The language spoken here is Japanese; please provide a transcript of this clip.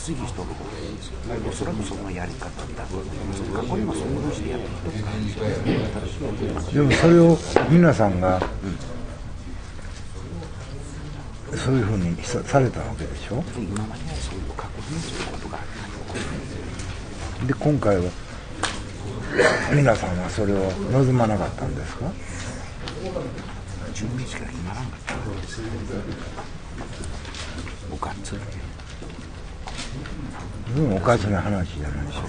推理しとる方がいいんですよ。おそらくそのやり方だと思います。過去にもそういうふうにしてやってきてるからですよね。 でもそれを皆さんが、そういうふうにされたわけでしょ。 今まではそういう過去にそういうことがあったで今回は皆さんはそれを望まなかったんですか。 準備しか決まらんかったわけですね。おかつおかしな話じゃないでしょ。